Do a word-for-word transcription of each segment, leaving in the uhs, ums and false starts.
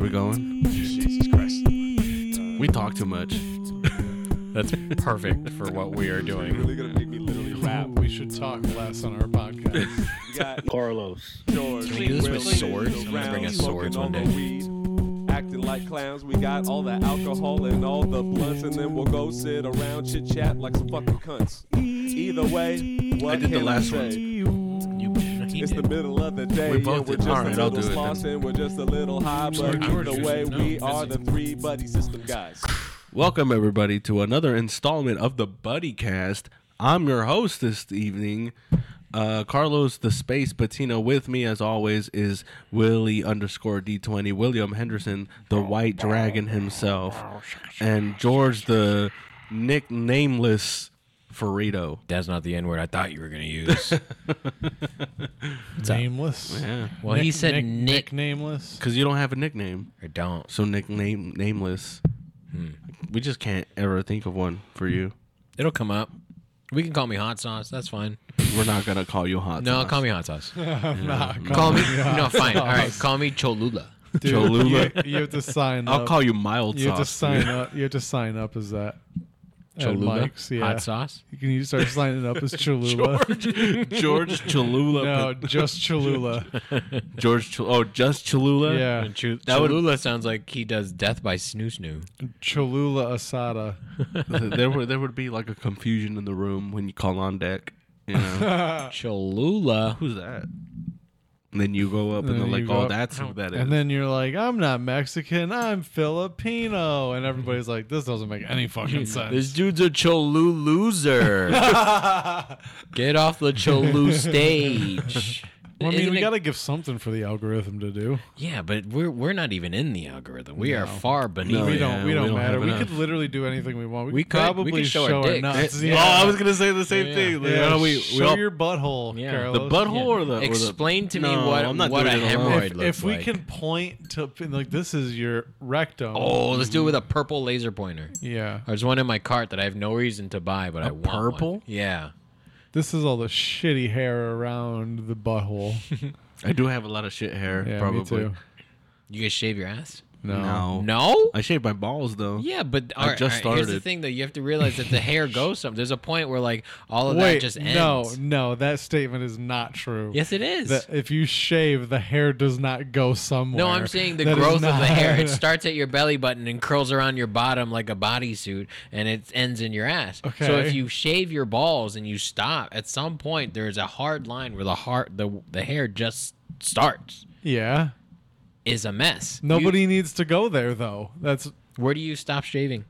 We're going. Jesus Christ. We talk too much. That's perfect for what we are You're doing. really gonna make me literally rap. We should talk less on our podcast. We got Carlos. George. Can we do this with Willie swords? I'm gonna bring us smoking swords all one the day. weed, acting like clowns. We got all the alcohol and all the blunts, and then we'll go sit around chit chat like some fucking cunts. Either way, what I did the can last I one. say? You, It's the middle of the day. We both and we're did. just Alright, a I'll little do it lost then. and we're just a little high, but George, either you way, should know. we are the Busy. three buddy system guys. Welcome everybody to another installment of the Buddy Cast. I'm your host this evening, uh, Carlos the Space Patino. With me, as always, is Willie underscore D twenty, William Henderson, the White Dragon himself, and George the nicknameless Ferrito. That's not the N word I thought you were going to use. Nameless. Yeah, Well, he said Nick, Nick. nameless. because you don't have a nickname, I don't. so nickname nameless. We just can't ever think of one for you. It'll come up. We can call me hot sauce. That's fine. We're not gonna call you hot. No, sauce. call me hot sauce. Nah, Call me. hot No, fine. All right. sauce. Call me Cholula. Dude, Cholula. You, you have to sign up. I'll call you mild You have to sauce. sign up. You have to sign up as that. At Cholula. Mike's, yeah. Hot sauce. Can you start signing up as Cholula? George Cholula. No, just Cholula. George. Ch- oh, just Cholula. Yeah, And Ch- That would- Cholula sounds like he does death by snoo snoo. Cholula Asada. there would there would be like a confusion in the room when you call on deck. You know, Cholula. who's that? And then you go up and, And they're then like, you go "Oh, up- that's who that is." And then you're like, I'm not Mexican, I'm Filipino. And everybody's like, this doesn't make any fucking sense. This dude's a Cholu loser. Get off the Cholu stage. Well, I mean, Isn't we it- got to give something for the algorithm to do. Yeah, but we're we're not even in the algorithm. We are No. far beneath. No, we it. don't. yeah, we we don't don't matter. have We enough. could literally do anything we want. We, We could could. We probably could show our dicks. nuts. Oh, Yeah. I was gonna say the same Yeah. thing. Like, Yeah, you know, we, we show all, your butthole, Yeah. Carlos. the butthole Yeah. or the or the- Explain to me No, what I'm not what a doing it alone. hemorrhoid If, looks if we like. can point to like this is your rectum. Oh, let's do it with a purple laser pointer. yeah. There's one in my cart that I have no reason to buy, but I want one. purple? Yeah. This is all the shitty hair around the butthole. I do have a lot of shit hair. Yeah, probably. me too. You guys shave your ass? No. No. No? I shave my balls though. Yeah, but I all right, just all right, Here's the started. thing, though. You have to realize that the hair goes some. There's a point where, like, all of Wait, that just ends. no, no, that statement is not true. Yes, it is. That if you shave, the hair does not go somewhere. No, I'm saying the That is growth of not- the hair. It starts at your belly button and curls around your bottom like a bodysuit, and it ends in your ass. So Okay. if you shave your balls and you stop, at some point there's a hard line where the heart, the the hair just starts. Yeah. Is a mess. Nobody You- needs to go there though. That's where do you stop shaving?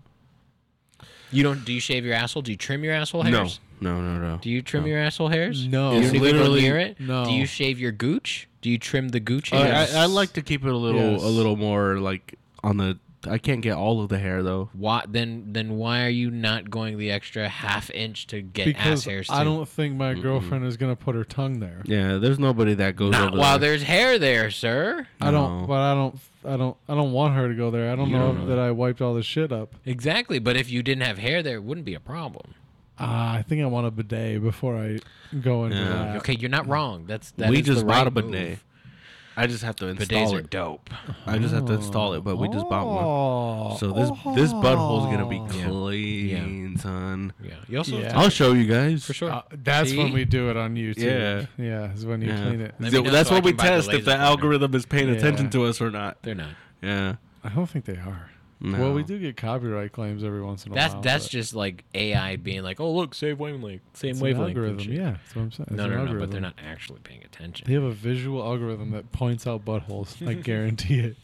You don't. Do you shave your asshole? Do you trim your asshole No. hairs? No. No. No. Do you trim your asshole hairs? No. You It's don't even go literally- near it. no. Do you shave your gooch? Do you trim the gooch Uh, hairs? I, I like to keep it a little, Yes. a little more like on the. I can't get all of the hair though. Why then? Then why are you not going the extra half inch to get because ass hairs? Too? I don't think my girlfriend is gonna put her tongue there. Yeah, there's nobody that goes Not over while there. there's hair there, sir. I don't. No. But I don't. I don't. I don't want her to go there. I don't You know, don't know that I wiped all this shit up. Exactly. But if you didn't have hair there, it wouldn't be a problem. Ah, I think I want a bidet before I go into Yeah. that. Okay, you're not wrong. That's that we is just the bought right a bidet. move. I just have to install Bidets are it. dope. I just have to install it, but we just bought one. Oh. So this this butthole's gonna be Yeah. clean, son. Yeah. You also Yeah. I'll show you guys. for sure. Uh, that's See? when we do it on YouTube. Yeah. Yeah, is when you Yeah. clean it. Let me So know that's so I what we can buy the test if laser the pointer. algorithm is paying Yeah. attention to us or not. They're not. Yeah. I don't think they are. No. Well, we do get copyright claims every once in a That's while. that's but just like A I being like, oh look, same wavelength, same it's an wavelength. and algorithm. shit. Yeah, that's what I'm saying. It's No, an no, no, but algorithm. they're not actually paying attention. They have a visual algorithm that points out buttholes. I guarantee it.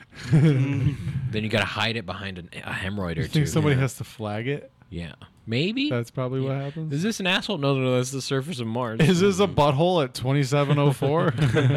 Then you got to hide it behind an, a hemorrhoid or You two. think somebody yeah. has to flag it? Yeah. Maybe. That's probably what happens. Is this an asshole? No, no, no. That's the surface of Mars. Is this a butthole at twenty-seven oh four?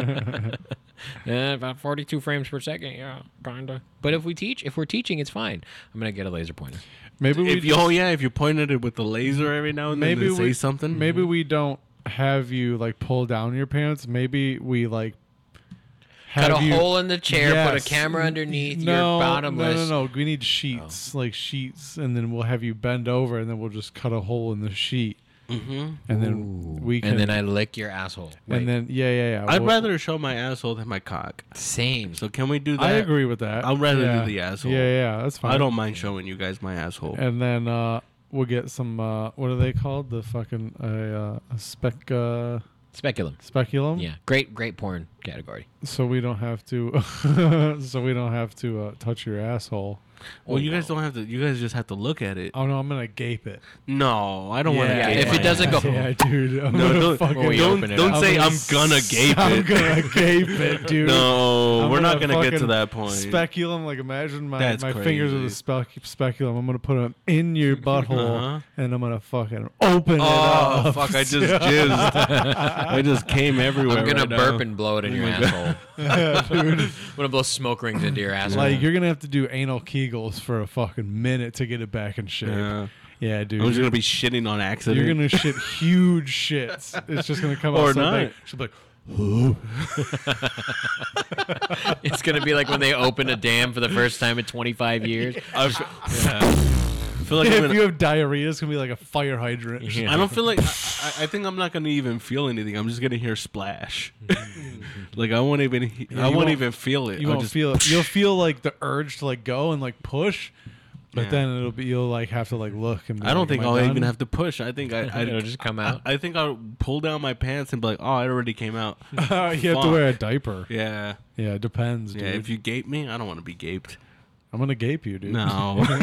Yeah, about forty-two frames per second. Yeah, kinda. But if we teach, if we're teaching, it's fine. I'm gonna get a laser pointer. Maybe we If you, oh yeah, if you pointed it with the laser every now and then maybe to say we something. Maybe we don't have you like pull down your pants. Maybe we like Cut have a you, hole in the chair. Put Yes. a camera underneath. No, You're bottomless. No, no, no. We need sheets, like sheets, and then we'll have you bend over, and then we'll just cut a hole in the sheet. Mm-hmm. and then we can. And then I lick your asshole. Wait. And then yeah, yeah, yeah. I'd We'll- rather show my asshole than my cock. Same. So can we do that? I agree with that. I'd rather yeah. do the asshole. Yeah, yeah, that's fine. I don't mind showing you guys my asshole. And then uh, we'll get some. Uh, what are they called? The fucking uh, uh, a spec uh, Speculum. speculum. Yeah. Great, great porn category. So we don't have to. so we don't have to uh, touch your asshole. Well, Oh, you guys no. don't have to. You guys just have to look at it. Oh no, I'm gonna gape it. No, I don't want to. Yeah, if it doesn't go- yeah, dude. I'm No, gonna don't, fucking. Well, we don't, open it don't up. say I'm I'm gonna gonna s- gape I'm it. gonna gape it, dude. No, I'm we're not gonna gonna get to fucking that point. Speculum, like imagine my, That's my fingers are the crazy. spec- speculum. I'm gonna put them in your butthole, Uh-huh. and I'm gonna fucking open it Oh up. fuck! I just jizzed. I just came everywhere. I'm gonna right burp now. and blow it in Oh your my asshole. Yeah, dude. I'm gonna blow smoke rings into your asshole. Like you're gonna have to do anal Kegels for a fucking minute to get it back in shape. Yeah, Yeah. dude. I'm just gonna be shitting on accident. You're gonna shit huge shits. It's just gonna come Or out so not. big. She'll be like, "Ooh." It's gonna be like when they open a dam for the first time in twenty-five years. I feel like I'm if gonna, you have diarrhea, it's gonna be like a fire hydrant. Yeah. I don't feel like I, I I think I'm not gonna even feel anything. I'm just gonna hear splash. Like I won't even he- Yeah, I you won't won't- even feel it. You I'll won't just, feel it. You'll feel like the urge to like go and like push, but Yeah. then it'll be you'll like have to like look and. Be I don't like, think am I'll I even done? have to push. I think I I It'll just come out. I, I think I'll pull down my pants and be like, oh, it already came out. you have to Fuck. wear a diaper. Yeah, Yeah, it depends, dude. yeah. If you gape me, I don't want to be gaped. I'm gonna gape you, dude. No. I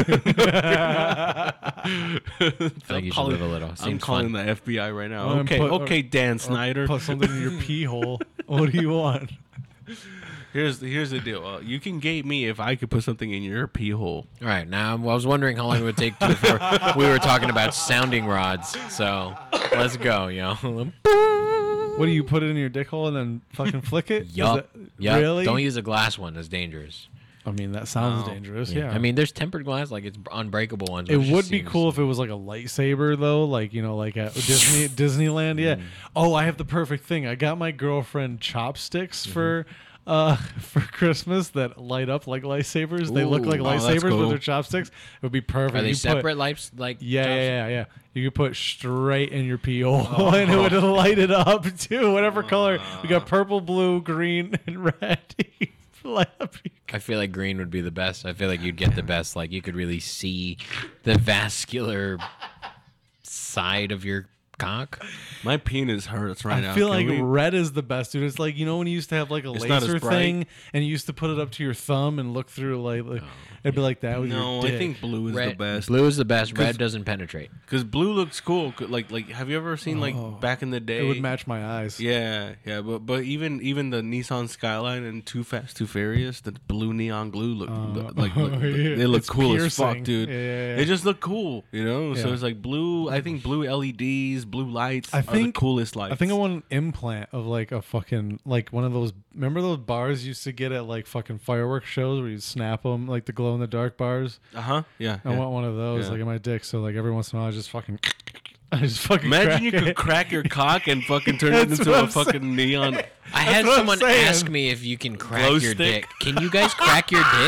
feel like you should calling- live a little. I'm Seems calling fun. the F B I right now. Um, Okay, put- okay, Dan Or Snyder. Put something in your pee hole. What do you want? Here's the, here's the deal. Uh, you can gape me if I could put something in your pee hole. All right, now I was wondering how long it would take to before we were talking about sounding rods. So let's go, yo. What do you put it in your dick hole and then fucking flick it? Is Yup. that- Yup. Really? Don't use a glass one. It's dangerous. I mean, that sounds No. dangerous. Yeah. I mean, there's tempered glass, like it's unbreakable ones. it which would just be seems- cool if it was like a lightsaber, though, like you know, like at Disney Disneyland. Yeah. Oh, I have the perfect thing. I got my girlfriend chopsticks for. Uh, for Christmas that light up like lightsabers. They look Ooh, like oh, that's lightsabers cool. with their chopsticks. It would be perfect. Are they You put- separate lights? Like Yeah, yeah, chopsticks? yeah, yeah. You could put straight in your pee hole and it would light it up too. Whatever color. We got purple, blue, green, and red. Light up your- I feel like green would be the best. I feel like you'd get the best. Like you could really see the vascular side of your cock. My penis hurts right now. I feel Can like we- red is the best, dude. It's like you know when you used to have like a It's not as laser bright. thing and you used to put it up to your thumb and look through like, like it'd be like that with No, your dick. I think blue is the Red, best. blue is the best. 'Cause- Red doesn't penetrate. Because blue looks cool. C- Like, like, have you ever seen like Oh. back in the day? it would match my eyes. Yeah, yeah, but but even even the Nissan Skyline and Too Fast Too Furious, the blue neon glue look Uh, like, look, yeah, they look it's cool as fuck, piercing. dude. Yeah, yeah, yeah. They just look cool, you know. So Yeah. it's like blue. I think blue L E Ds, blue lights I are think- the coolest lights. I think I want an implant of like a fucking like one of those. Remember those bars you used to get at like fucking fireworks shows where you snap them like the glow in the dark bars. Uh huh. Yeah. I yeah. want one of those Yeah. like in my dick. So like every once in a while, I just fucking, I just fucking. Imagine crack you it. could crack your cock and fucking turn it That's into what a I'm saying. fucking neon. I had what I'm someone saying. ask me if you can crack Glow your stick? dick. Can you guys crack your dick?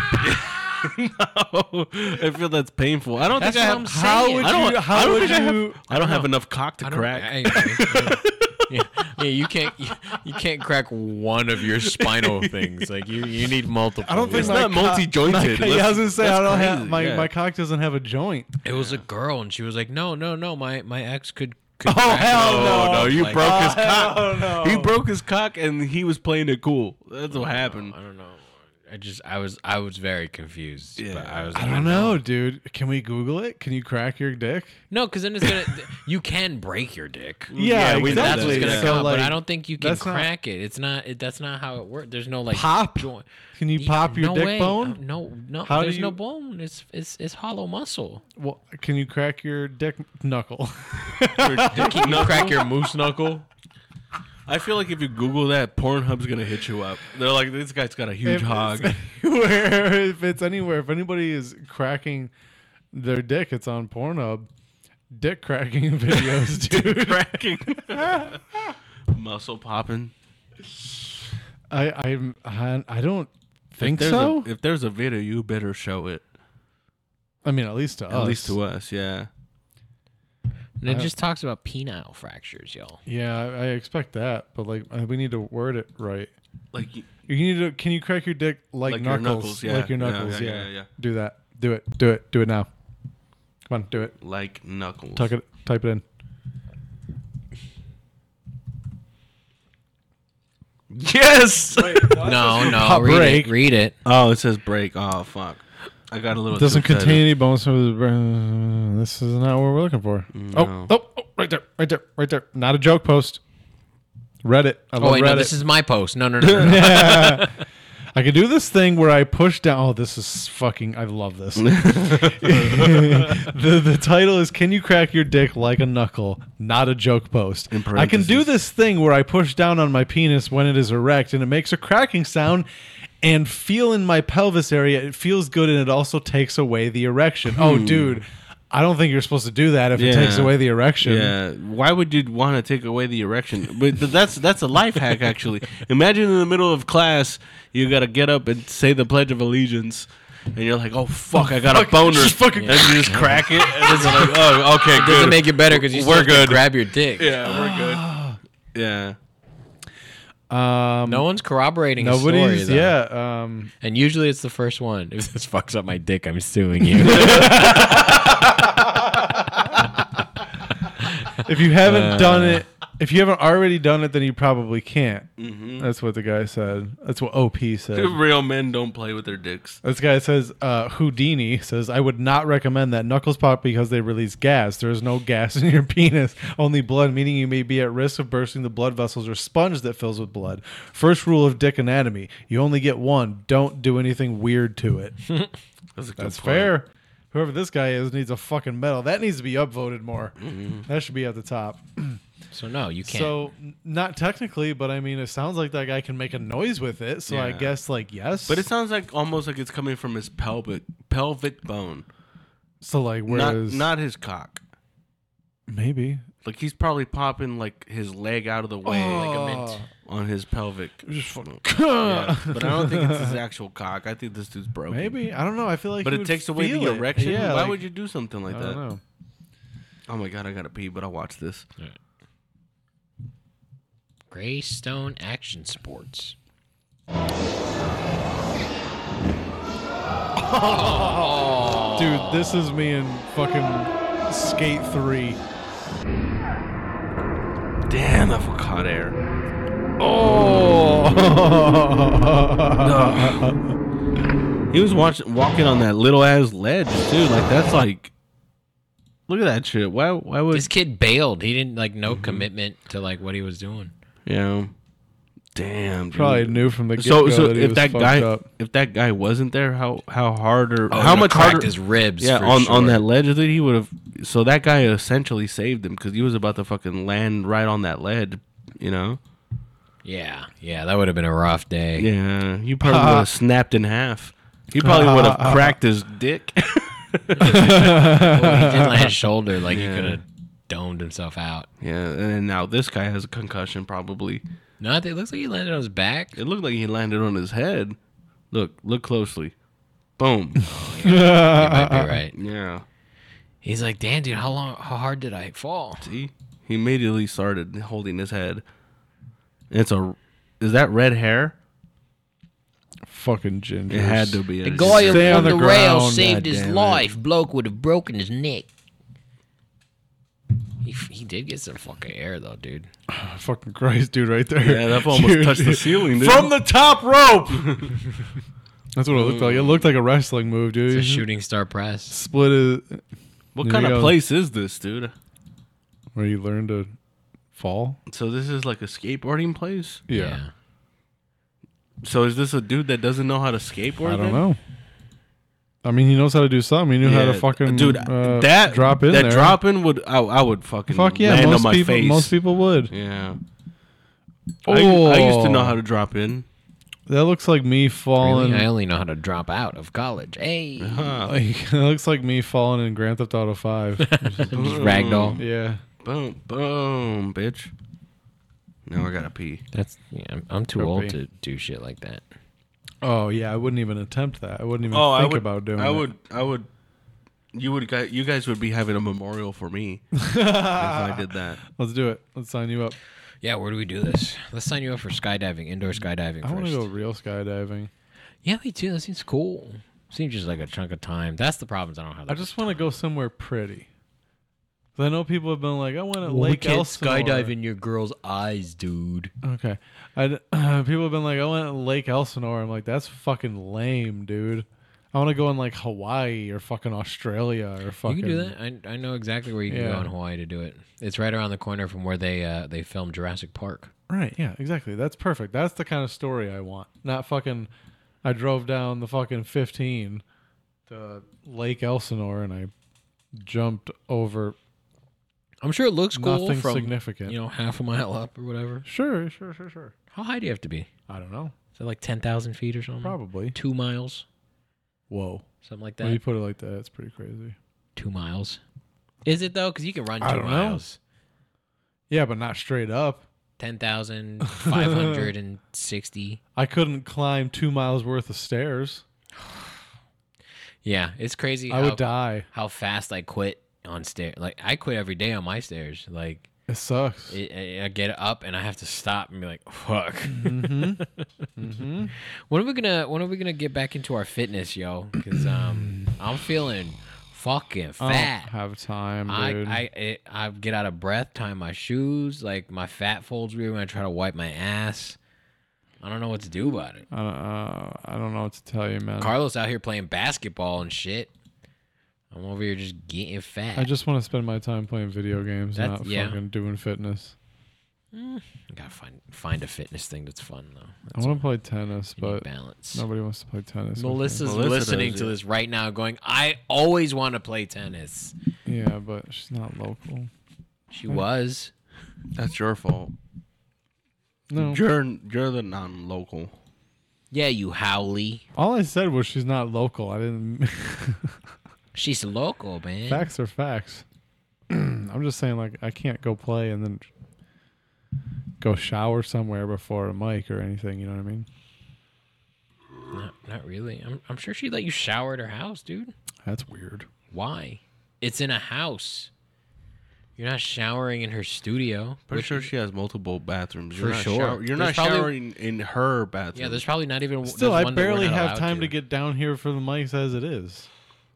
No, I feel that's painful. I don't That's think I what have. I'm How saying. would I don't. you? How I don't would think I have. you? I don't have know. enough cock to I don't- crack. I- yeah, yeah, you can't. You, you can't crack one of your spinal things. Like you, you need multiple. I don't think It's my not cock- multi-jointed. my- yeah, I was gonna say I That's don't have crazy, my yeah. my cock doesn't have a joint. It was a girl, and she was like, "No, no, no. My my ex could." could Oh, crack hell it." no, no, you Like, broke his Oh, cock. hell no. He broke his cock and he was playing it cool. That's what happened. I don't know. I just I was I was very confused. Yeah. But I was. I like, don't know, dude. Can we Google it? Can you crack your dick? No, because then it's gonna. You can break your dick. Yeah, we know That's that, what's gonna yeah. come. So, but I like, don't think you can that's not- crack it. It's not. It, that's not how it works. There's no like Pop? joint. Can you pop your no dick way. bone? Uh, no, no. How do there's no you- bone. It's it's it's hollow muscle. Well, can you crack your dick knuckle? Can you crack your moose knuckle? I feel like if you Google that, Pornhub's gonna hit you up. They're like, this guy's got a huge If hog. it's anywhere, if it's anywhere, if anybody is cracking their dick, it's on Pornhub. Dick cracking videos, dude. Cracking. Muscle popping. I I'm, I I don't think if there's so. A, if there's a video, you better show it. I mean, at least to At us. least to us, yeah. And it I- just talks about penile fractures, y'all. Yeah, I, I expect that, but like uh, we need to word it right. Like you- You need to. Can you crack your dick like, Like your knuckles? knuckles, yeah. Like your Yeah, knuckles. yeah, Yeah, yeah, yeah. Do that. Do it. Do it. Do it now. Come on, do it. like knuckles. Tuck it. Type it in. Yes. No, no, Hot read break. it. Read it. Oh, it says break. Oh fuck. I got a little. Doesn't too excited. contain any bones. Uh, this is not what we're looking for. No. Oh, oh, oh, right there, right there, right there. Not a joke post. Reddit. I Oh love wait, Reddit. no, this is my post. No, no, no. no, no. I can do this thing where I push down. Oh, this is fucking. I love this. the The title is "Can you crack your dick like a knuckle?" Not a joke post. In I can do parentheses. this thing where I push down on my penis when it is erect, and it makes a cracking sound. And feel in my pelvis area, it feels good, and it also takes away the erection. Oh, dude, I don't think you're supposed to do that if it Hmm. Yeah. takes away the erection. Yeah. Why would you want to take away the erection? But th- that's that's a life hack actually. Imagine in the middle of class, you gotta get up and say the Pledge of Allegiance, and you're like, "Oh fuck, I got a boner." just fucking- and you just crack it, and it's like, "Oh, okay, It good." doesn't make it better because you still We're have to good. grab your dick. yeah, we're good. Yeah. Um, No one's corroborating a story, nobody's. though. Yeah. Um, And usually it's the first one. If this fucks up my dick, I'm suing you. if you haven't Uh. done it, if you haven't already done it, then you probably can't. Mm-hmm. That's what the guy said. That's what O P said. Real men don't play with their dicks. This guy says, uh, Houdini says, I would not recommend that knuckles pop because they release gas. There is no gas in your penis, only blood, meaning you may be at risk of bursting the blood vessels or sponge that fills with blood. First rule of dick anatomy, you only get one. Don't do anything weird to it. That's, a good That's point. fair. Whoever this guy is needs a fucking medal. That needs to be upvoted more. That should be at the top. So no, you can't. So, n- not technically, but I mean, it sounds like that guy can make a noise with it. So I Yeah. guess, like, yes. But it sounds like almost like it's coming from his pelvic pelvic bone, so, like, not whereas not his cock. maybe Like he's probably popping like his leg out of the way like a mint. on his pelvic. just fucking Yeah, but I don't think it's his actual cock. I think this dude's broken. maybe I don't know. I feel like, But he it would takes away feel the it. erection. Yeah, Why like, would you do something like I that? don't know. Oh my god, I gotta pee, but I'll watch this. Greystone Action Sports. Dude, this is me in fucking Skate three. Damn, that fuck hot air. Oh, He was watching, walking on that little ass ledge, dude. Like that's like, look at that shit. Why? Why would? This kid bailed. He didn't like no commitment to like what he was doing. Yeah. Damn. Dude. probably knew from the get So, go so that he if was that fucked guy, up. if that guy wasn't there, how how hard or Oh, how he much cracked harder? his ribs. Yeah, for on sure. on that ledge that he would have. So that guy essentially saved him because he was about to fucking land right on that ledge. You know. Yeah, yeah, that would have been a rough day. Yeah, you probably would have snapped in half. He probably would have cracked his dick. Well, he did land shoulder, like Yeah. he could have domed himself out. Yeah, and then now this guy has a concussion probably. No, it looks like he landed on his back. It looked like he landed on his head. Look, look closely. Boom. You might be right. Yeah. He's like, damn, dude, how long, how hard did I fall? See? He immediately started holding his head. It's a is that red hair? Fucking ginger. It had to be. The a- guy Stay on on the, the rail ground, saved God his damn it. life. Bloke would have broken his neck. He, he did get some fucking air though, dude. Fucking Christ, dude, right there. Yeah, that almost Dude. touched the ceiling, dude. From the top rope. That's what it looked like. It looked like a wrestling move, dude. It's a shooting star press. Split it What There kind you of go. place is this, dude? where you learn to fall. So this is like a skateboarding place? Yeah. So is this a dude that doesn't know how to skateboard? I don't then? know. I mean, he knows how to do something. He knew how to Yeah, fucking dude. uh, that drop in that there. drop in would I, I would fucking Fuck yeah, land most on my people. face. Most people would. Yeah. I, I used to know how to drop in. That looks like me falling. Really? I only know how to drop out of college. Hey, Huh. Like, it looks like me falling in Grand Theft Auto Five. just ragdoll. Yeah. Boom, boom, bitch. Now I gotta pee. That's yeah. I'm, I'm too Could old be. to do shit like that. Oh yeah, I wouldn't even attempt that. I wouldn't even Oh, I think would, about doing I it. would, I would You would guys, you guys would be having a memorial for me if I did that. Let's do it. Let's sign you up. Yeah, where do we do this? Let's sign you up for skydiving, indoor skydiving I want first. to go real skydiving. Yeah, me too. That seems cool. Seems just like a chunk of time. That's the problem. I don't have. I just want to go somewhere pretty. 'Cause I know people have been like, I went at Lake Elsinore. your girl's eyes, dude. Okay. I, uh, people have been like, I went to Lake Elsinore. I'm like, that's fucking lame, dude. I want to go in like Hawaii or fucking Australia or fucking. You can do that. I, I know exactly where you can Yeah. go in Hawaii to do it. It's right around the corner from where they uh, they filmed Jurassic Park. Right. Yeah, exactly. That's perfect. That's the kind of story I want. Not fucking, I drove down the fucking fifteen to Lake Elsinore and I jumped over I'm sure it looks cool nothing from significant. you know half a mile up or whatever. Sure, sure, sure, sure. How high do you have to be? I don't know. Is it like ten thousand feet or something? Probably. Two miles, Whoa. something like When you that. put it like that, it's pretty crazy. Two miles. Is it though? Because you can run I two don't know. miles. Yeah, but not straight up. Ten thousand five hundred and sixty. I couldn't climb two miles worth of stairs. Yeah, it's crazy. I how, would die. How fast I quit on stairs. Like I quit every day on my stairs. Like It sucks. it, I I get up and I have to stop and be like, "Fuck." mm-hmm. mm-hmm. When are we gonna When are we gonna get back into our fitness, yo? Because um, I'm feeling fucking I fat. don't have time, I dude. I it, I get out of breath tying my shoes. Like my fat folds weird when I try to wipe my ass. I don't know what to do about it. I don't, uh, I don't know what to tell you, man. Carlos out here playing basketball and shit. I'm over here just getting fat. I just want to spend my time playing video games, That's- not yeah. fucking doing fitness. Mm, gotta find find a fitness thing that's fun though. I That's want to play tennis, you need but balance. nobody wants to play tennis. with me. Melissa's Melissa listening does, to yeah. this right now, going, "I always want to play tennis." Yeah, but she's not local. She was. That's your fault. No. You're you're the non-local. Yeah, you howly. All I said was she's not local. I didn't. She's local, man. Facts are facts. I'm just saying, like, I can't go play and then go shower somewhere before a mic or anything. You know what I mean? Not, not really. I'm, I'm sure she'd let you shower at her house, dude. That's weird. Why? It's in a house. You're not showering in her studio. Pretty which- sure she has multiple bathrooms. For You're not sure. shower- you're There's not probably- showering in her bathroom. Yeah, there's probably not even. Still, there's I one that we're barely not have allowed time to. get down here for the mics as it is.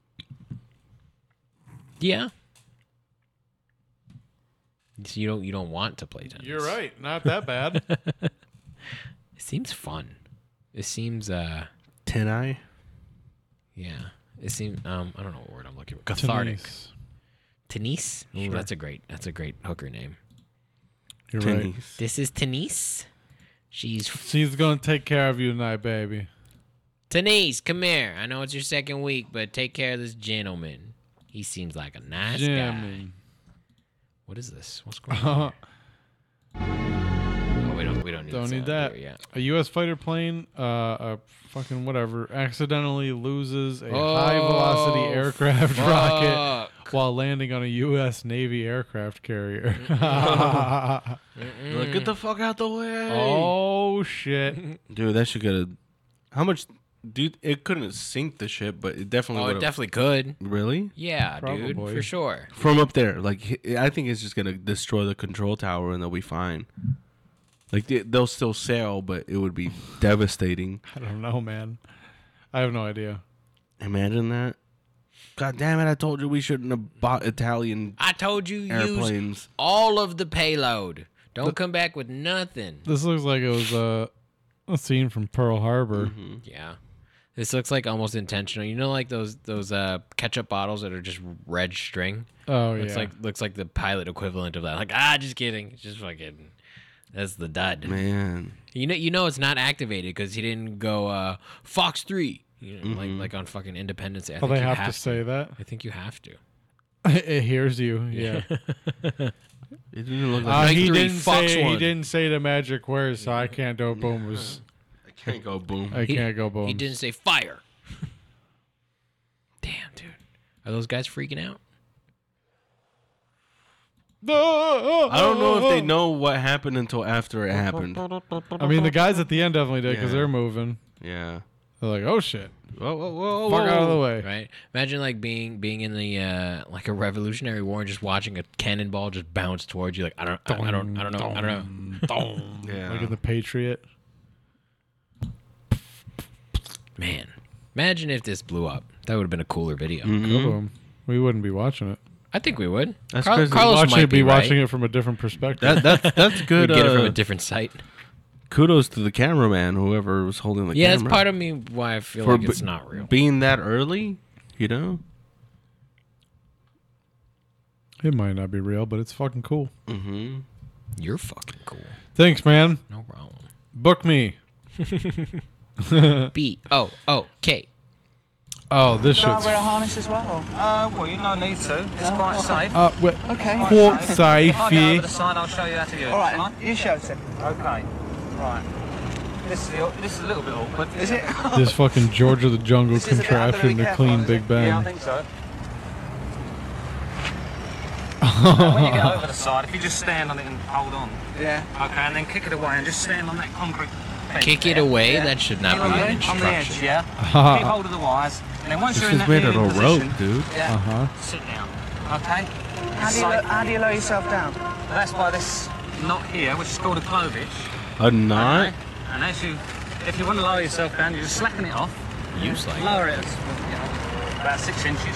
Yeah. So you don't you don't want to play tennis. You're right. Not that bad. It seems fun. It seems uh Ten eye. yeah. It seems um I don't know what word I'm looking for. Cathartic. Tennis. Tenise? Ooh, Sure. that's a great that's a great hooker name. You're right. Tennis. This is Tenise. She's She's gonna take care of you tonight, baby. Tenise, come here. I know it's your second week, but take care of this gentleman. He seems like a nice guy. Jimmy. What is this? What's going on? A Oh, we don't we don't need, Don't this need on that. here yet. U S fighter plane, uh, a fucking whatever, accidentally loses a Oh, high velocity aircraft fuck. rocket while landing on a U S Navy aircraft carrier. Like, get the fuck out the way. Oh shit! Dude, that should get a. How much? Dude, it couldn't sink the ship, but it definitely Oh, would it definitely could. Really? Yeah, dude, Probably. for sure. From up there. Like, I think it's just going to destroy the control tower and they'll be fine. Like, they, they'll still sail, but it would be devastating. I don't know, man. I have no idea. Imagine that. God damn it, I told you we shouldn't have bought Italian I told you use airplanes. all of the payload. Don't come back with nothing. This looks like it was uh, a scene from Pearl Harbor. Mm-hmm. Yeah. This looks like almost intentional. You know, like those those uh, ketchup bottles that are just red string. Oh Looks yeah. like looks like the pilot equivalent of that. Like ah, just kidding. It's just fucking. That's the dud. Man. You know, you know it's not activated because he didn't go uh, Fox three. You know, like like on fucking Independence Day. I oh, think they you have, have to say that. I think you have to. It hears you. Yeah. It didn't look Uh, like he three, didn't Fox say he one. didn't say the magic words, so I can't do boom. Was I can't go boom. I He- can't go boom. He didn't say fire. Damn, dude. Are those guys freaking out? I don't know if they know what happened until after it happened. I mean, the guys at the end definitely did because Yeah. they're moving. Yeah. They're like, oh shit, Whoa, whoa, whoa, fuck whoa. out of the way. Right? Imagine like being being in the uh, like a Revolutionary War and just watching a cannonball just bounce towards you. Like I don't, I, I don't, I don't know, I don't know. Yeah. Like in the Patriot. Man, imagine if this blew up. That would have been a cooler video. Boom. We wouldn't be watching it. I think we would. That's Carl- crazy. Carlos Watching might it, be be right. watching it from a different perspective. That, that's that's We'd good. get it from uh, a different site. kudos to the cameraman, whoever was holding the Yeah, camera. that's part of me why I feel For like it's b- not real. Being that early, you know. It might not be real, but it's fucking cool. Mm-hmm. You're fucking cool. Thanks, man. No problem. Book me. B O O K. Oh, this Can I shit's wear a harness as well? Uh, well, you don't need to. It's quite safe. uh, what? Okay. Quite If I go over safe. the side, I'll show you how to use it. All right, you show it. Okay. Right. This is, this is a little bit awkward. Is it? This fucking George of the Jungle This is a bit- I have to contraption be to careful, clean is Big it? Yeah, I Ben. think so. Now, when you get over the side, if you just stand on it and hold on. Yeah. Okay, and then kick it away and just stand on that concrete fence Kick it there. away? Yeah. That should not On be the an edge, on the edge, instruction. yeah. Keep hold of the wires, and then once This you're in is that made out kneeling of rope, position, dude. yeah, Uh-huh. sit down. Okay. How do, you, lo- how do you lower yourself down? That's by this knot here, which is called a clovage. A knot. Okay? And as you, if you want to lower yourself down, you just slacken it off. Use like Lower it, you know, about six inches.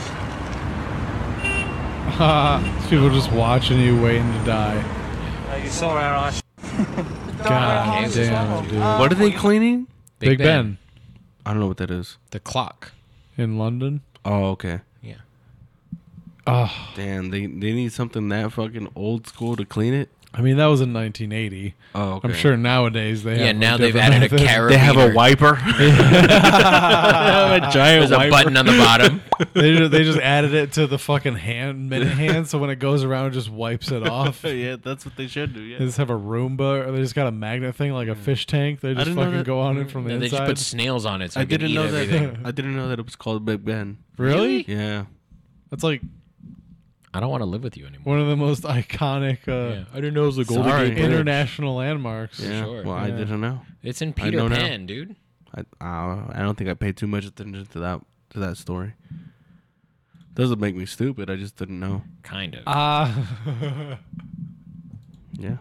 People just watching you waiting to die. Uh, you saw our eyes. God Okay. damn, dude. What are they cleaning? Big, ben. I don't know what that is. The clock. in London. Oh, okay. Yeah. Oh, Damn, they they need something that fucking old school to clean it. I mean that was in nineteen eighty. Oh, okay. I'm sure nowadays they Yeah, have now a they've different added a method. carabiner. They have a wiper. They have a giant There's a wiper. button on the bottom. they, just, they just added it to the fucking hand minute hand, so when it goes around, it just wipes it off. They Yeah, that's what they should do. Yeah. just have a Roomba, or they just got a magnet thing like a fish tank. They just didn't know fucking that- go on it from the No, they just inside. put snails on it so I it can didn't eat know everything. that. I didn't know that it was called Big Ben. really? Yeah. That's like I don't want to live with you anymore. one of the most iconic uh, I didn't know it was the Golden Sorry. Gate Bridge. international landmarks. Yeah. sure. Well, I Yeah. didn't know. It's in I Peter know now. Pan, dude. I uh, I don't think I paid too much attention to that to that story. Doesn't make me stupid. I just didn't know. Kind of. Ah. Yeah.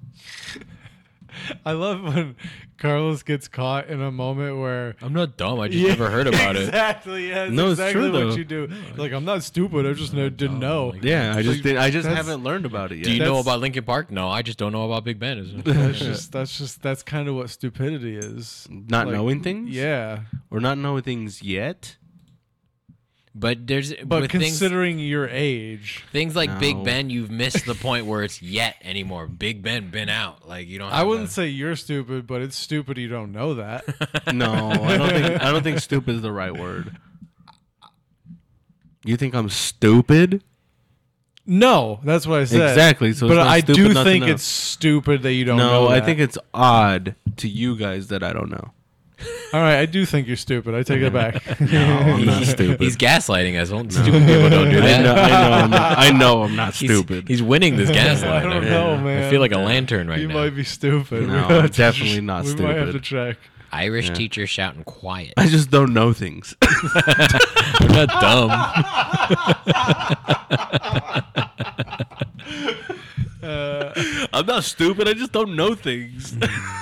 I love when Carlos gets caught in a moment where I'm not dumb. I just never heard about it. Exactly. Yeah. It's No, it's exactly true, what though. you do. Like I'm not stupid. I just no, didn't know. Yeah. I just Like, did. I just that's- haven't learned about it yet. Do you know That's- about Linkin Park? No, I just don't know about Big Ben. Is it? That's just that's just that's kind of what stupidity is. Not Like, knowing things? Yeah. Or not knowing things yet? But there's But with things, considering your age, things like No. Big Ben, you've missed the point where it's yet anymore. Big Ben been out. Like you don't. Have I wouldn't to- say you're stupid, but it's stupid you don't know that. No, I don't think I don't think stupid is the right word. You think I'm stupid? No, that's what I said. Exactly, so it's but not I stupid do not to think know. it's stupid that you don't No, know. I that. think it's odd to you guys that I don't know. All right, I do think you're stupid. I take it back. I'm not stupid. He's gaslighting us. Don't Stupid people don't do I that. know, I know, I'm not, I know I'm not He's, stupid. he's winning this gaslight. I don't I- know, man. I feel like a lantern right you now. might be stupid. No, We might I'm have to definitely ch- not we might have to stupid. check. Irish Yeah. teacher shouting quiet. I just don't know things. I'm not dumb. I'm not stupid. I just don't know things.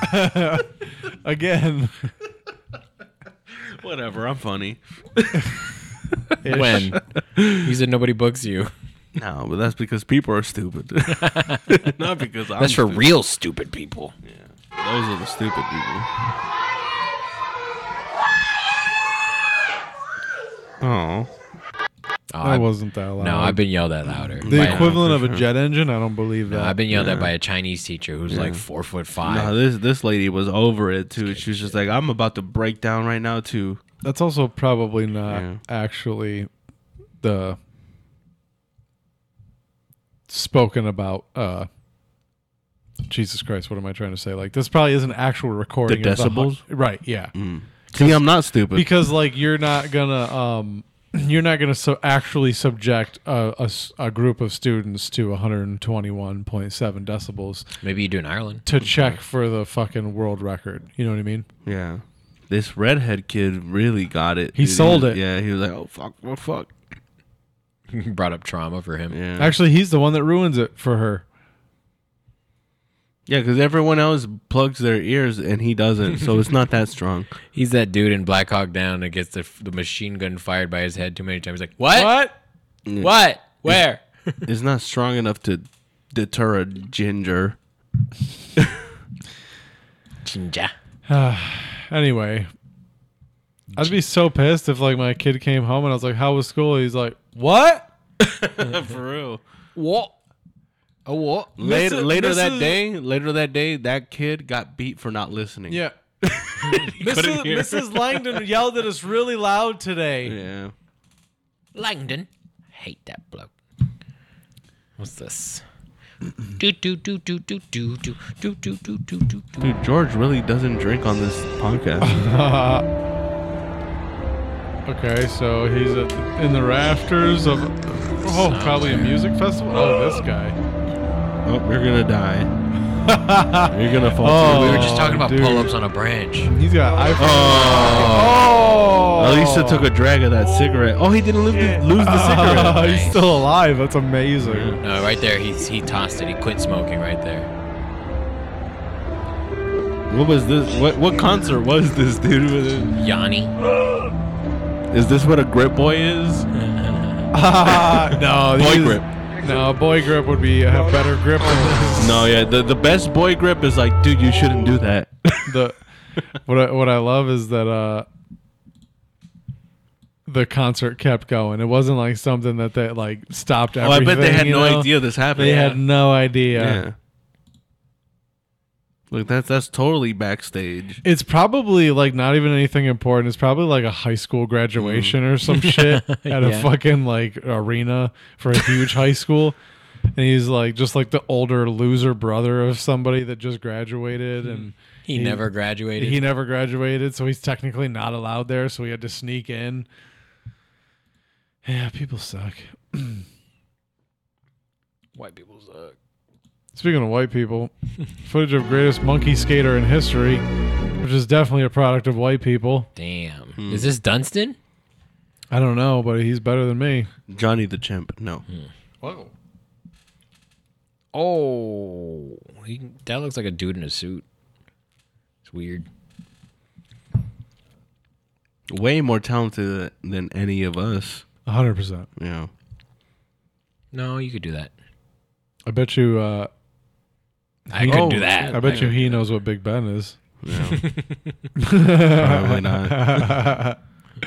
Again. Whatever. I'm funny. When you said nobody books you. No, but that's because people are stupid. Not because I'm That's for stupid. real stupid people. Those are the stupid people. Oh. Oh, That I- wasn't that loud. no, I've been yelled at louder. the by- equivalent of for a sure. jet engine. I don't believe that. No, I've been yelled at Yeah. by a Chinese teacher who's like four foot five. No, this this lady was over it too. She was just like, I'm about to break down right now too. That's also probably not Yeah. actually the spoken about. uh Jesus Christ, what am I trying to say? Like this probably isn't actual recording. The of hu- decibels? right? Yeah, See, I'm not stupid. because like you're not gonna um you're not gonna so actually subject a, a s- a group of students to one hundred twenty-one point seven decibels Maybe you do in Ireland. to check for the fucking world record. You know what I mean? Yeah. This redhead kid really got it. He dude. sold He- it. Yeah, he was like, oh, fuck, oh, fuck. Brought up trauma for him. Yeah. Actually, he's the one that ruins it for her. Yeah, because everyone else plugs their ears and he doesn't, so it's not that strong. He's that dude in Black Hawk Down that gets the, the machine gun fired by his head too many times. He's like, what? What? What? Where? It's not strong enough to deter a ginger. Ginger. Anyway, I'd be so pissed if like my kid came home and I was like, "How was school?" He's like, "What?" For real. What? A what? Later, Missus later that Missus day, later that day, that kid got beat for not listening. Yeah. couldn't Missus hear. Missus Langdon yelled at us really loud today. Yeah. Langdon. Hate that bloke. What's this? do do do do do do do do do do do do. Dude, George really doesn't drink on this podcast. Okay, so he's at, in the rafters of oh, probably a music festival. Oh, this guy. Oh, you're gonna die. You're gonna fall. Oh, We were just talking about dude. pull-ups on a branch. He's got iPhone. Oh. Oh, Elisa took a drag of that cigarette. Oh, he didn't lose the, lose the cigarette. He's still alive. That's amazing. No, right there. He he tossed it. He quit smoking right there. What was this? What what concert was this, dude? Yanni. Is this what a grip boy is? no, Boy these- grip. No, boy grip would be have better grip than this. No, yeah, the the best boy grip is like, dude, you shouldn't do that. The what I, what I love is that uh the concert kept going. It wasn't like something that they like stopped Oh, everything. I bet they had you no know? idea this happened. They yeah. had no idea. Yeah. Look, that's that's totally backstage. It's probably like not even anything important. It's probably like a high school graduation or some shit at a Yeah. fucking like arena for a huge high school. And he's like just like the older loser brother of somebody that just graduated and He, never graduated. he never graduated, so he's technically not allowed there, so he had to sneak in. Yeah, people suck. White people suck. Speaking of white people, footage of greatest monkey skater in history, which is definitely a product of white people. Damn. Is this Dunstan? I don't know, but he's better than me. Johnny the Chimp. No. Whoa. Oh, he, that looks like a dude in a suit. It's weird. Way more talented than any of us. one hundred percent. Yeah. No, you could do that. I bet you uh, I He- couldn't Oh, do that. I bet you he knows what Big Ben is. Yeah. Probably not.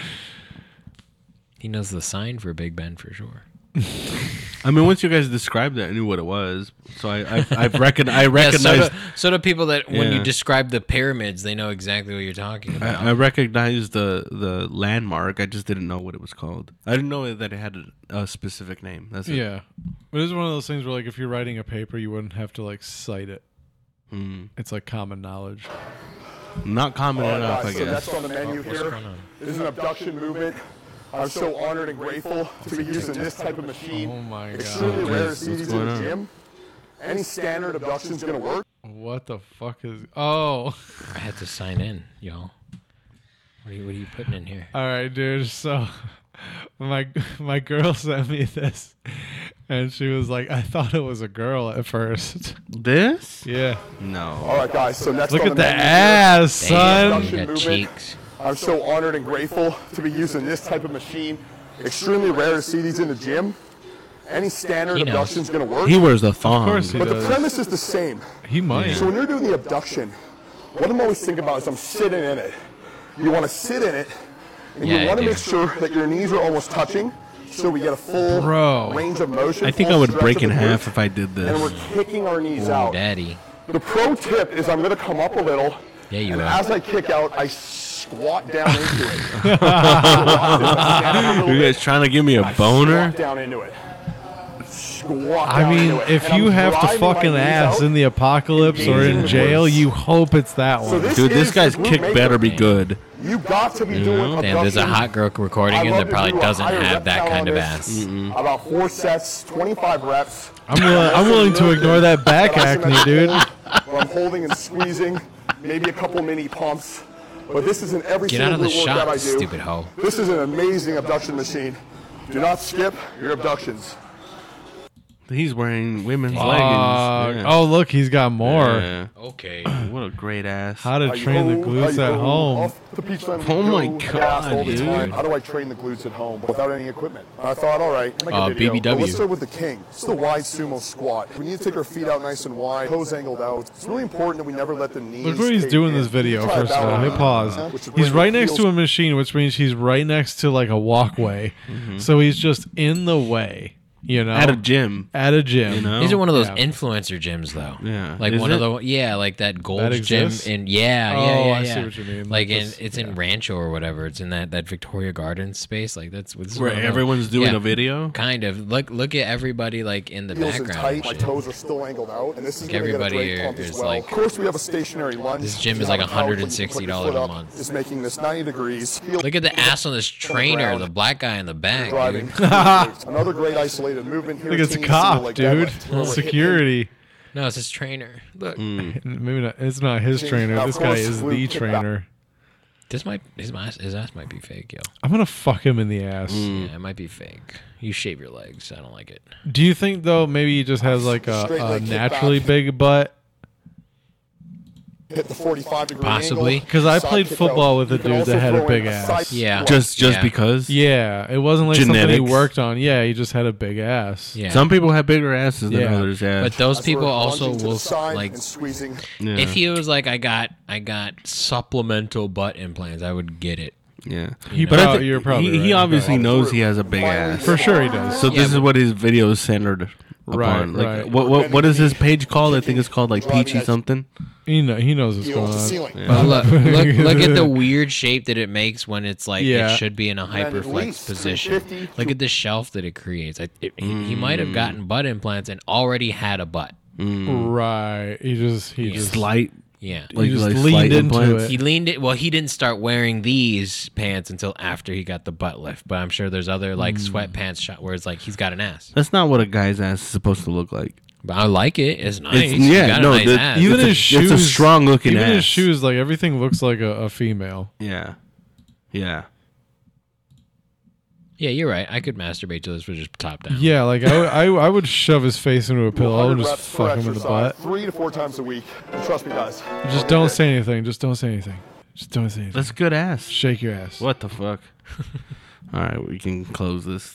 He knows the sign for Big Ben for sure. I mean, once you guys described it, I knew what it was. So I, I've, I've recon- I Yeah, recognize, so, do, so do people that when Yeah. you describe the pyramids, they know exactly what you're talking about. I, I recognized the the landmark. I just didn't know what it was called. I didn't know that it had a, a specific name. That's it. Yeah. But it's one of those things where, like, if you're writing a paper, you wouldn't have to, like, cite it. Mm. It's, like, common knowledge. Not common enough, I So guess. next on the menu here is an abduction movement. I'm so honored and grateful to be using this type of machine. Oh, my Extremely God. rare to What's see these in going the on? gym. Any standard abduction's gonna work. What the fuck is... Oh. I had to sign in, y'all. What are you, what are you putting in here? All right, dude. So my my girl sent me this, and she was like, "I thought it was a girl at first." This? Yeah. No. All right, guys. So next Look on at the the menu ass, Damn, son. you got movement. cheeks. here, I'm so honored and grateful to be using this type of machine. Extremely rare to see these in the gym. Any standard He knows. abduction's gonna work. He wears a thong. Of course he But the does. premise is the same. He might. So when you're doing the abduction, what I'm always thinking about is I'm sitting in it. You want to sit in it, and Yeah, you want to dude. make sure that your knees are almost touching, so we get a full Bro. range of motion. I think full I would stretch break of in the half glutes, if I did And we're this. kicking our knees Ooh, out. daddy. The pro tip is I'm going to come up a little, Yeah, you and will. as I kick out, I squat down into it. Squat You guys trying to give me a boner? down into it. Squat I down mean, into it. if And I'm you have to driving my fucking knees ass out. in the apocalypse or in jail, you hope it's that So one. this Dude, this is guy's the glute kick maker. better be good. You got to be doing Damn, there's a abduction. hot girl recording I him love that to probably do a doesn't higher have rep that count kind on of this. ass. About four sets, twenty-five reps. I'm willing, I'm willing to ignore that back acne, dude. Where I'm holding and squeezing, maybe a couple mini pumps. but this is in every Get out single of the glute workout I shot, do. stupid hoe. This is an amazing abduction machine. Do not skip your abductions. He's wearing women's Uh, leggings. Yeah. Oh, look, he's got more. Yeah. Okay. What a great ass. How to train the glutes at home. Oh my God, all the time. dude. How do I train the glutes at home without any equipment? I thought, all right, make a Uh, video. B B W. But let's start with the king. It's the wide sumo squat. We need to take our feet out nice and wide, toes angled out. It's really important that we never let the knees. Look what he's cave doing in in. this video, Try first of that all. one. Hit pause. Which would He's bring right the next to heels- a machine, which means he's right next to like a walkway. So he's just in the way, you know? At a gym. At a gym. You know? These are one of those Yeah. influencer gyms, though. Yeah. like Is one it? of the yeah, like that Gold's That gym exists? in yeah, Oh, yeah, yeah, I yeah. see what you mean. Like in This- it's in Rancho or whatever. It's in that that Victoria Gardens space. Like that's this is Where one of those- everyone's doing yeah, a video. Kind of. Look look at everybody like in the Heels in background. tight, and my shit. toes are still angled out, and this is gonna get a everybody great here pump as is well. like- Of course, we have a stationary lunge. This gym If is you like have a couch, when you put your one hundred sixty dollars foot a up, month. Is making this ninety degrees. Heel Look at the ass on this trainer, the black guy in the back. driving. Dude. Another great isolated movement here. Look, it's a team cop, single leg dude. deadlift, where we're hitting Security. No, it's his trainer. Look, Maybe not. It's not his trainer. Now, This of guy course, is Luke the kicked trainer. this might his ass, his ass might be fake, yo. I'm gonna fuck him in the ass. Yeah, it might be fake. You shave your legs. I don't like it. Do you think though maybe he just has like a, Straight a leg kick naturally back. big butt? Hit the forty-five degree Possibly. angle, 'Cause I side played kick football out. with a You can dude also that had a throw big in ass. side Yeah. squat. Just just Yeah. because. Yeah, it wasn't like something he Genetics. worked on. Yeah, he just had a big ass. Yeah. Some people have bigger asses than Yeah. others. Yeah. but those That's people where also lunging to the will side like and squeezing. yeah. if he was like I got I got supplemental butt implants, I would get it. yeah. He But I prob- thi- you're probably he, he right. obviously Right. knows he has a big ass. For sure he does. So Yeah, this is but- what his video is centered Right, upon. Like, right. What what what is his page called? I think it's called like Driving Peachy edge. something. He know, he knows what's Heel going to on. ceiling. But look, look, look at the weird shape that it makes when it's like Yeah. it should be in a at hyperflex least position. fifty Look at the shelf that it creates. I, it, he, he might have gotten butt implants and already had a butt. Right. He just he just Slight, Yeah. like, just like leaned slight into implants. it. He leaned it. Well, he didn't start wearing these pants until after he got the butt lift. But I'm sure there's other like sweatpants shot where it's like he's got an ass. That's not what a guy's ass is supposed to look like. But I like it. It's nice. It's- He's yeah, got no, a nice the- ass. even It's a- his it's shoes. a strong-looking Even ass. his shoes, like everything looks like a, a female. Yeah, yeah. Yeah, you're right. I could masturbate to this with just top down. Yeah, like I, would- I, I would shove his face into a pillow and one hundred just reps per fuck him in the exercise, butt. Three to four times a week. And trust me, guys. Just don't say anything. Just don't say anything. Just don't say anything. That's good ass. Shake your ass. What the fuck? All right, we can close this.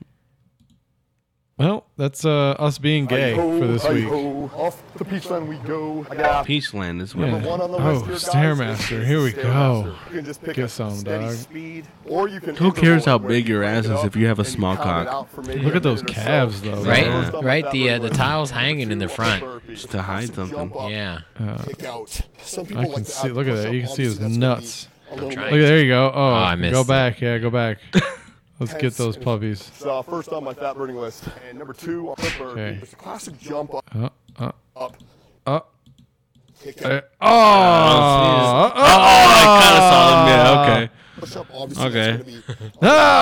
Well, that's uh, us being gay Hi-ho, for this week. hi-ho. Off the peachland we go. I got Peachland is Yeah. where. one on the Oh, list here, guys. Stairmaster. Here we Stairmaster. go. You can just pick Get a some, steady dog. speed, or you can Who cares how interval it, big where your you ass crank it is up if you have a and small count it cock? out for maybe Look a at those minute or so. calves, though. Right, Yeah. right. The uh, the tiles hanging in the front. Just to hide something. Yeah. Kick out. Some people I like can to see. add Look at that. push-up. You can see his Obviously, that's gonna nuts. be a little trying. Look more at there you go. Oh, I missed go it. back. Yeah, go back. Let's get tense those and- puppies. So first on my fat burning list, and number two on the burn. Okay. It's a classic jump up. Uh, uh, up. uh, Kick uh, out. oh, oh, I kind of saw them. Yeah, okay. Push up. Obviously, Okay. it's going to be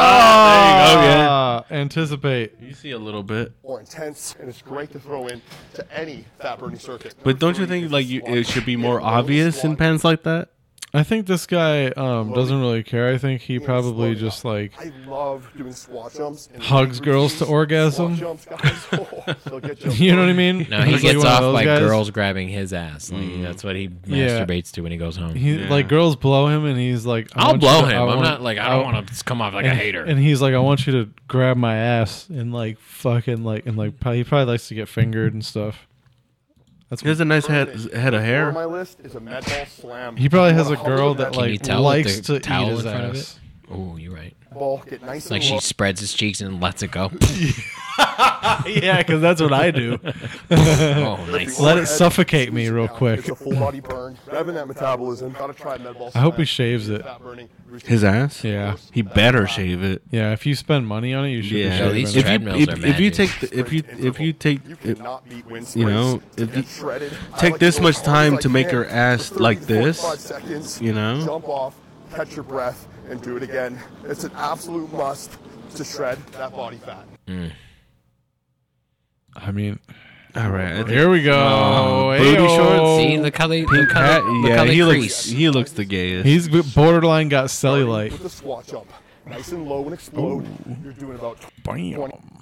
Ah, anticipate. You see a little bit, more intense, and it's great to throw in to any fat burning circuit. but don't you think like you, it should be more obvious in pants like that? I think this guy um, doesn't really care. I think he probably just like I love doing squat jumps. And hugs girls to orgasm. Squat jumps, guys. Oh, they'll get you. You know what I mean? No, he He's like gets one of off those by guys. girls grabbing his ass. Like, that's what he Yeah. masturbates to when he goes home. He Yeah. like girls blow him, and he's like, I I'll want you blow to- him. I I'm want- not like I don't want to come off like a and, hater. And he's like, I want you to grab my ass and like fucking like and like probably, he probably likes to get fingered and stuff. That's He has a nice head head of On hair. my list is a med ball slam. he probably You has a wanna hover girl that that Can you like tell with likes the to towel eat in his front of ass. Oh, you're right. ball, get nice Like and she low. spreads his cheeks and lets it go. Yeah, because that's what I do. Oh, nice. Let it suffocate me real quick. It's a full body burn. Revving that metabolism. Gotta try med ball I hope slam. he shaves it. Fat burning. His ass. Yeah, He better shave it. yeah. If you spend money on it, you should. Yeah. be At shaving least it. If you treadmills if, are if you magic. take the, if you if you take You if, cannot beat wind you know, sprints. if Get you shredded. I take like this to go much as hard time as I to make can your ass for thirty, like this, forty-five seconds, you know? jump off, catch your breath, and do it again. It's an absolute must to shred that body fat. I mean, All right. I think- Here we go. Uh, booty Ayo. shorts. See, look how they look Pink how hat. they, look Yeah, how they he crease. looks. He looks the gayest. He's borderline got cellulite. With the squat jump, nice and low and explode. You're doing about twenty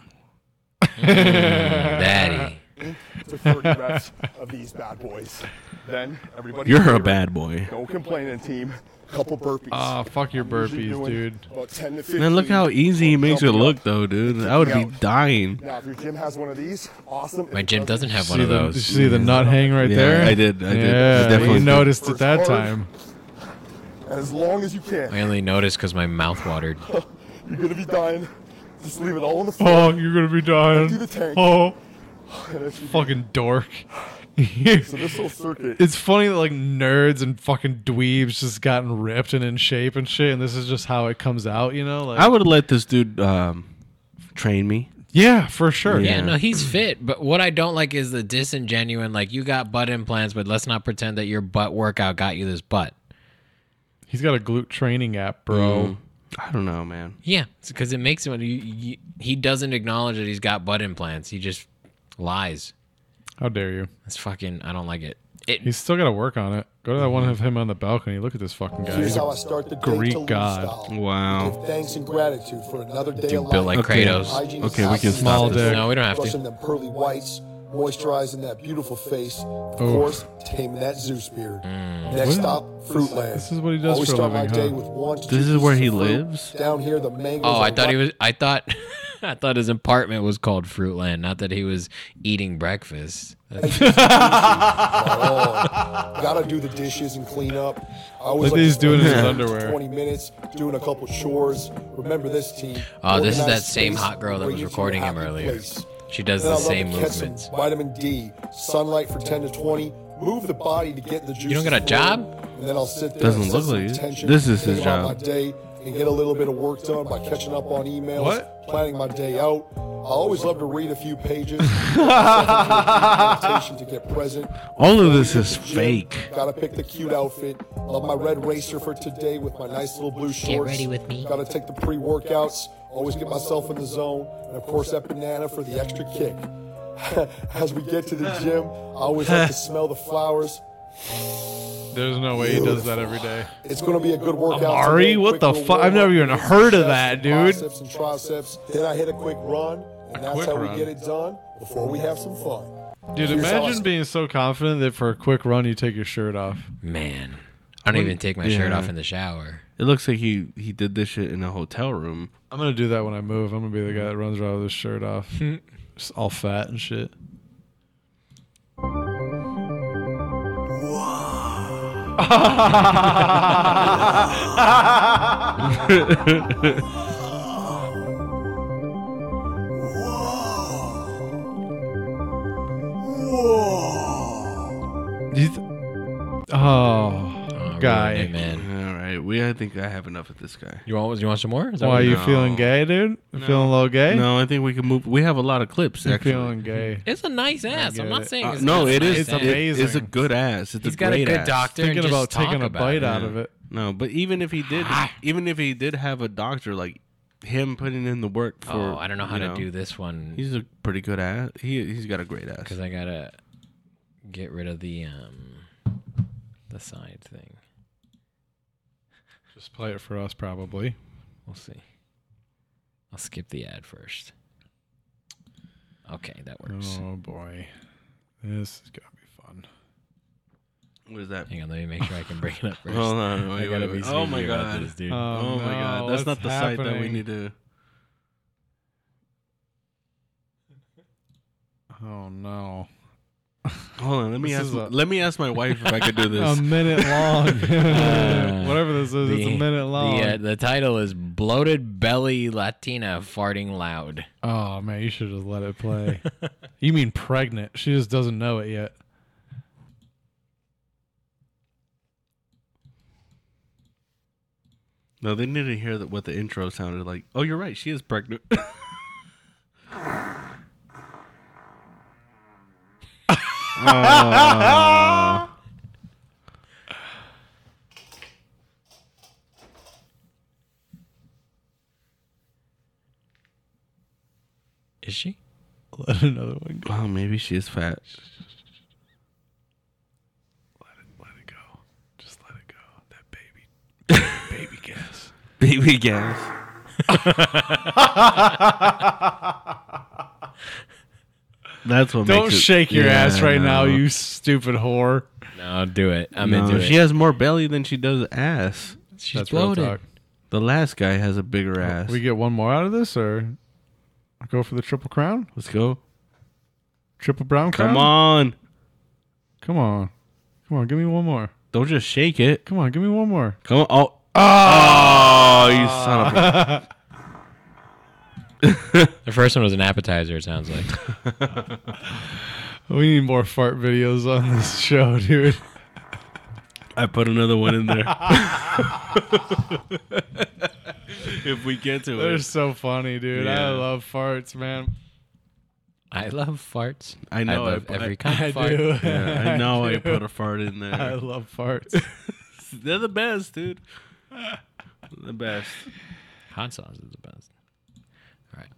Daddy. to thirty reps of these bad boys. Then everybody. You're a favorite, bad boy. No complaining, team. Couple burpees. Oh, fuck your I'm usually burpees, doing dude. About ten to fifteen. Man, look how easy he makes it Jumping look, up. though, dude. I would be Out. dying. Now, if your gym has one of these, awesome. If My it gym doesn't have one See of the, those. did you see the nut hang right Yeah, there? I did, I did. I Yeah, definitely you did. noticed it that time. And as long as you can, I only noticed because my mouth watered. you're gonna be dying. Just leave it all on the floor. Oh, you're gonna be dying. Empty the tank. Oh, And if you- fucking dork. So this whole circuit. It's funny that like nerds and fucking dweebs just gotten ripped and in shape and shit, and this is just how it comes out, you know? Like, I would have let this dude um, train me. yeah, for sure. Yeah, Yeah. no, he's fit. But what I don't like is the disingenuine, like, you got butt implants, but let's not pretend that your butt workout got you this butt. He's got a glute training app, bro. Mm. I don't know, man. Yeah, because it makes him, you, you, he doesn't acknowledge that he's got butt implants. He just lies. How dare you? That's fucking, I don't like it. It He's still got to work on it. Go to that one of him on the balcony. Look at this fucking guy. Here's He's how I a start the day Greek to lose god. style. Wow. Give thanks and gratitude for another day Dude of built life. like Okay. Kratos. Hygiene Okay, is we can absolutely Small essential. dick. No, we don't have to. Brushing them pearly whites, moisturizing that beautiful face. Of Oof. course, taming that Zeus beard. Mm. Next stop, Fruitland. This is what he does Always for a start living, my day huh? with one to This two is where pieces he of fruit. lives? Down here, the mangoes. Oh, I are thought he ripe. was, I thought, I thought his apartment was called Fruitland, not that he was eating breakfast. That's- Oh, gotta do the dishes and clean up. I always Look like at he's to doing spend his ten, underwear. twenty minutes doing a couple chores. Remember this, team. Oh, this is that Organized same space hot girl that brings was you to recording a him happy earlier. place. She does Then the I love same to catch some movements. Vitamin D, sunlight for ten to twenty. Move the body to get the juices. You don't got a flowing, job? And then I'll sit there Doesn't and look set some like it. tension, This is think his about job. My day and get a little bit of work done by catching up on emails, What? planning my day out. I always love to read a few pages. meditation to get present. All of this is At the gym, fake. Gotta pick the cute outfit. Love my red racer for today with my nice little blue shorts. ready with me. Gotta take the pre-workouts. Always get myself in the zone. And of course that banana for the extra kick. As we get to the gym, I always like to smell the flowers. There's no way he does that every day. It's gonna be a good workout. Amari? today. What Quick the little fuck? I've warm-up, never even some heard of chest, that, dude. Biceps and triceps. Then I hit a quick run, and A that's quick how run. we get it done before we have some fun. Dude, Here's how I imagine being so confident that for a quick run you take your shirt off. Man, I don't even take my shirt Yeah. off in the shower. It looks like he, he did this shit in a hotel room. I'm gonna do that when I move. I'm gonna be the guy that runs around with his shirt off, just all fat and shit. You th- oh, Oh, guy. really, man. All right, we I think I have enough of this guy. You want? You want some more? Is that Why what are you No. feeling gay, dude? You Feeling a little gay? No, I think we can move. We have a lot of clips. You're Actually, feeling gay. It's a nice ass. get I'm not it. saying Uh, it's no, not it a is. nice It's ass. It- it's a amazing. good ass. It's He's a got a great good ass. doctor. Thinking and about just talk taking a about bite it. out of it. No, but even if he did, even if he did have a doctor, like him putting in the work for. Oh, I don't know how you to do this one He's a pretty good ass. He he's got a great ass. because I gotta get rid of the um the side thing. Just play it for us, probably. We'll see. I'll skip the ad first. Okay, that works. Oh boy, this is gonna be fun. What is that? Hang on, let me make sure I can bring it up first. Hold on, I wait, gotta wait, be wait. Oh my sneaky about god, this, dude. Oh, Oh my god, no, that's what's not the site that we happening? need to. Oh no, Hold on, let me This ask. is a- let me ask my wife if I could do a this. minute long. Uh, Whatever this is, it's a minute long. The, uh, the title is Bloated Belly Latina Farting Loud. Oh man, you should just let it play. You mean pregnant? She just doesn't know it yet. No, they need to hear that what the intro sounded like. Oh, you're right. She is pregnant. Uh, Is she? Let another one go. Oh, maybe she is fat. Let it, let it go. Just let it go. That baby, baby gas. Baby gas. That's what Don't makes it, shake your yeah, ass right no. now, you stupid whore. No, do it. I'm No, into it. she has more belly than she does ass. She's That's real bloated. talk. The last guy has a bigger ass. We get one more out of this, or go for the triple crown? Let's go. Triple brown crown? Come on. Come on. Come on, give me one more. Don't just shake it. Come on, give me one more. Come on. Oh. Oh, you son of a... The first one was an appetizer, it sounds like. We need more fart videos on this show, dude. I put another one in there. If we get to They're it. so funny, dude. Yeah. I love farts, man. I love farts. I know. I love I, every I, kind I of fart. do. yeah, I know I do. put a fart in there. I love farts. They're the best, dude. The best. Hot sauce is the best. All right.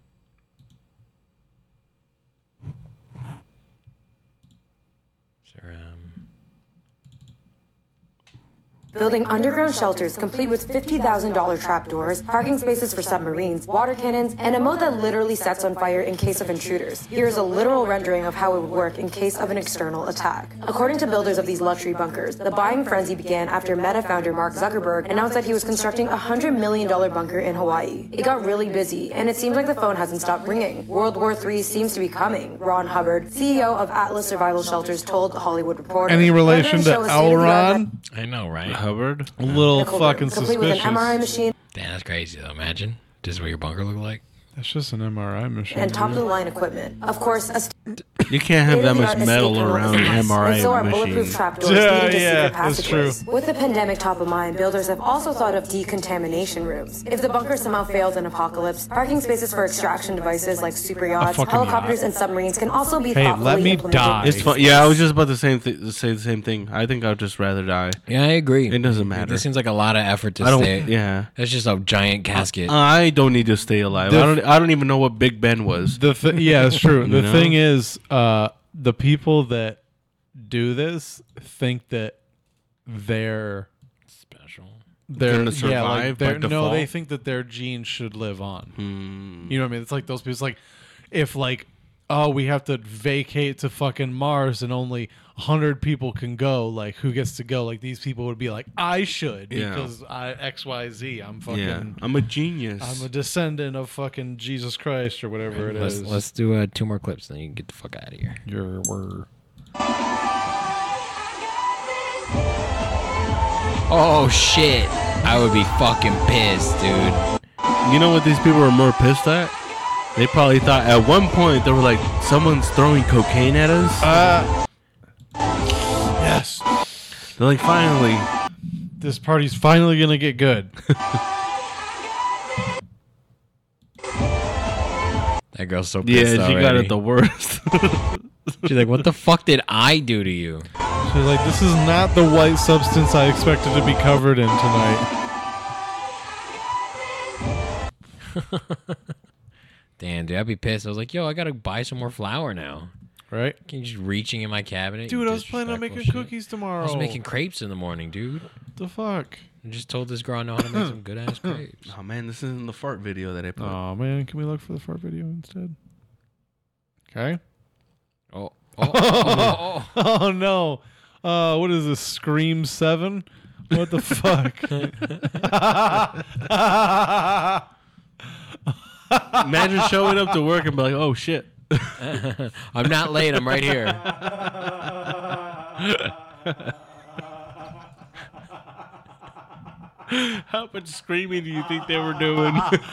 So, um, Building underground shelters complete with fifty thousand dollars trapdoors, parking spaces for submarines, water cannons, and a moat that literally sets on fire in case of intruders. Here's a literal rendering of how it would work in case of an external attack. According to builders of these luxury bunkers, the buying frenzy began after Meta founder Mark Zuckerberg announced that he was constructing a one hundred million dollars bunker in Hawaii. It got really busy, and it seems like the phone hasn't stopped ringing. World War Three seems to be coming. Ron Hubbard, C E O of Atlas Survival Shelters, told The Hollywood Reporter. Any relation to Show a state-of-the-art Elron? I know, right? Hubbard. A little medical fucking room, complete with an M R I suspicious. machine Damn, that's crazy, though. Imagine. This is what your bunker looked like. That's just an M R I machine. and dude. top-of-the-line equipment. Of course, a You can't have that much metal around an M R I and so are machine. bulletproof trapdoors Yeah, leading to yeah, secret that's passageways. With the pandemic top of mind, builders have also thought of decontamination rooms. If the bunker somehow fails in apocalypse, parking spaces for extraction devices like super yachts, fucking helicopters, yacht. and submarines can also be Hey, thoughtfully let me implemented. die. It's fun. Yeah, I was just about to say, th- say the same thing. I think I'd just rather die. Yeah, I agree. It doesn't matter. This seems like a lot of effort to I don't. stay. Yeah. That's just a giant casket. I don't need to stay alive. The- I don't. I don't even know what Big Ben was. The th- yeah, it's true. The You know? thing is, uh, the people that do this think that they're Special. they're Gonna yeah, survive like by they're, no, default? they think that their genes should live on. Hmm. You know what I mean? It's like those people. It's like if like oh, we have to vacate to fucking Mars and only a hundred people can go. Like who gets to go? Like these people would be like, I should Yeah. because I X Y Z. I'm fucking. Yeah, I'm a genius. I'm a descendant of fucking Jesus Christ or whatever it Let's, is. let's do uh, two more clips, then you can get the fuck out of here. Your word. Oh, shit. I would be fucking pissed, dude. You know what these people were more pissed at? They probably thought at one point they were like, someone's throwing cocaine at us. Uh, yes. They're like, finally. This party's finally gonna get good. That girl's so Yeah, pissed she got already. it the worst. She's like, what the fuck did I do to you? She's like, this is not the white substance I expected to be covered in tonight. Damn, dude, I'd be pissed. I was like, yo, I gotta buy some more flour now. Right? Can you just reaching in my cabinet? Dude, you I was planning on making disrespectful shit. cookies tomorrow. I was making crepes in the morning, dude. the fuck? I just told this girl I know how to make some good ass crepes. Oh man, this isn't the fart video that I put. Oh man, can we look for the fart video instead? Okay. Oh, oh, oh, oh, Oh no. Uh, what is this? Scream seven? What the fuck? Imagine showing up to work and be like, oh shit. oh. I'm not late. I'm right here. How much screaming do you think they were doing?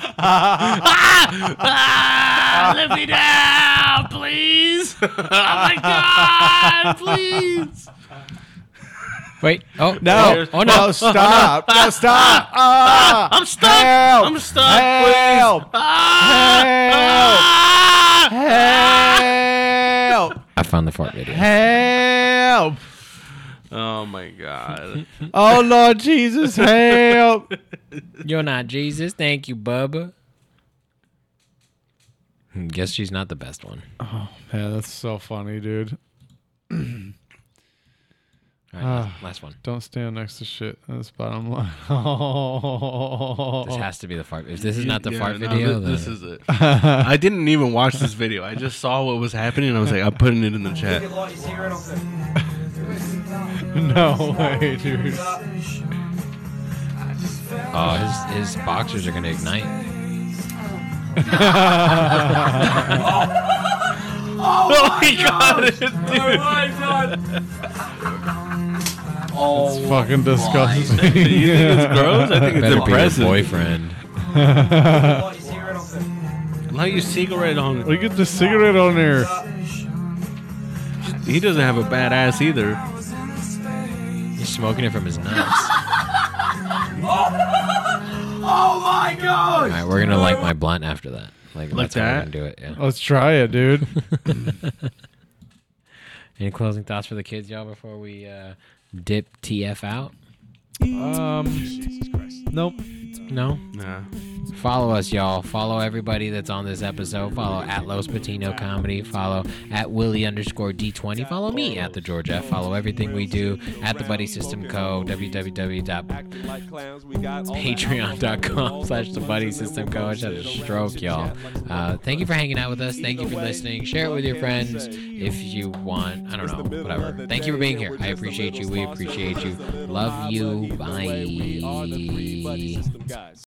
ah, let me down, please. Oh my god, please. Wait. Oh No. Oh, oh no. No, stop. No, stop. Ah, I'm stuck. Help. I'm stuck. Help. Please. Ah, Help. Help. I found the fart video. Help. Oh my god. Oh Lord Jesus, help. You're not Jesus. Thank you, Bubba. Guess she's not the best one. Oh man, that's so funny, dude. All right, last, last one. Don't stand next to shit. That's bottom line. Oh. This has to be the fart. If this is not the Yeah, fart no, video, thi- then this is it. I didn't even watch this video. I just saw what was happening, and I was like, I'm putting it in the chat. No way, dude. Oh, his his boxers are gonna ignite. Oh, he got it, dude. Oh, it's fucking disgusting. You think it's gross? I think it's Better impressive. be your boyfriend. Light your cigarette on. Look at the cigarette on there. He doesn't have a bad ass either. He's smoking it from his nuts. Oh my god! All right, we're gonna light my blunt after that. Like, Like that's how we're that? gonna do it. Yeah. Let's try it, dude. Any closing thoughts for the kids, y'all, before we uh, dip T F out? Um, nope. No. Nah. Follow us, y'all. Follow everybody that's on this episode. Follow at Los Patino Comedy. Follow at Willie underscore D twenty. Follow me at the George F. Follow everything we do at the Buddy System Co. www.patreon.com slash the Buddy System Co. I just had a stroke, y'all. Uh, thank you for hanging out with us. Thank you for listening. Share it with your friends if you want. I don't know. Whatever. Thank you for being here. I appreciate you. We appreciate you. Love you. Bye.